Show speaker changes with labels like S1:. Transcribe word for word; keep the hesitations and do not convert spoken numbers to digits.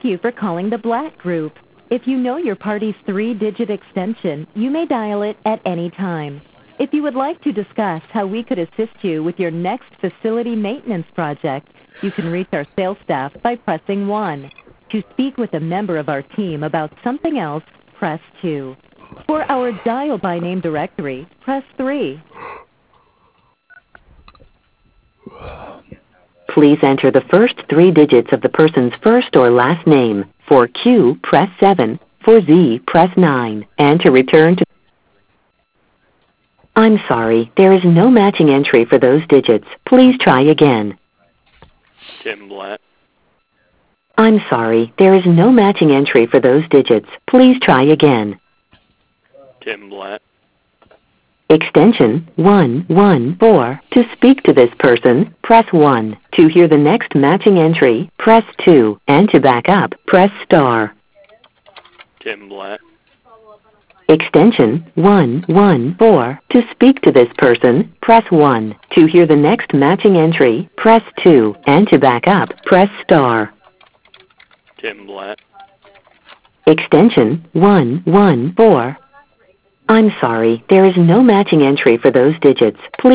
S1: you for calling the Black Group. If you know your party's three-digit extension, you may dial it at any time. If you would like to discuss how we could assist you with your next facility maintenance project, you can reach our sales staff by pressing one. To speak with a member of our team about something else, press two. For our dial by name directory, press three. Please enter the first three digits of the person's first or last name. For Q, press seven. For Z, press nine. And to return to... I'm sorry, there is no matching entry for those digits. Please try again.
S2: Tim Blatt.
S1: I'm sorry, there is no matching entry for those digits. Please try again.
S2: Tim Blatt.
S1: Extension one one four. To speak to this person, press one. To hear the next matching entry, press two. And to back up, press star.
S2: Tim Blatt.
S1: Extension one one four. To speak to this person, press one. To hear the next matching entry, press two. And to back up, press star.
S2: Tim Blatt.
S1: Extension one one four. I'm sorry, there is no matching entry for those digits. Please